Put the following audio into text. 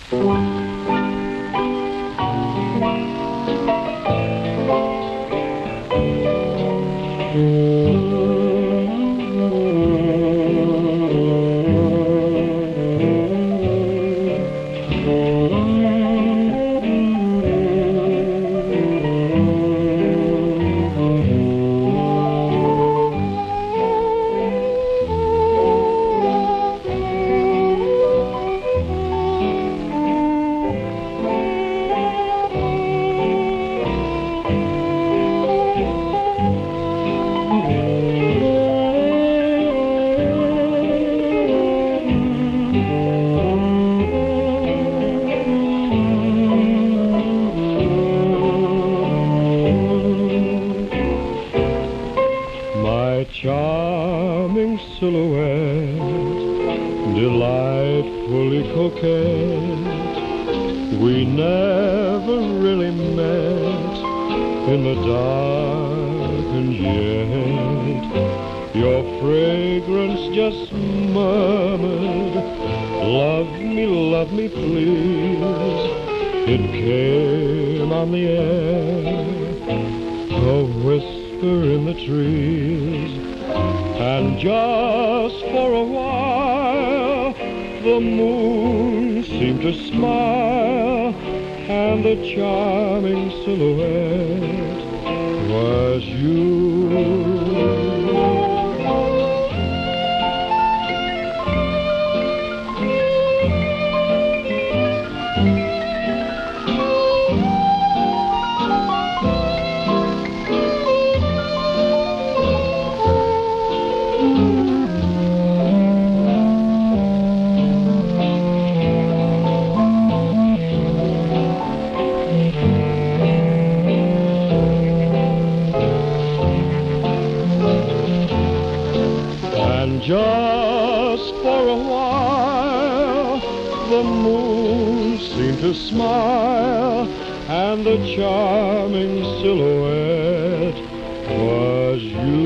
My charming silhouette, delightfully coquette, we never really met in the dark, and yet your fragrance just murmured, love me please. It came on the air, a whisper in the trees, and just for a while the moon seemed to smile, and the charming silhouette was you. And just for a while the moon seemed to smile, and the charming silhouette was you.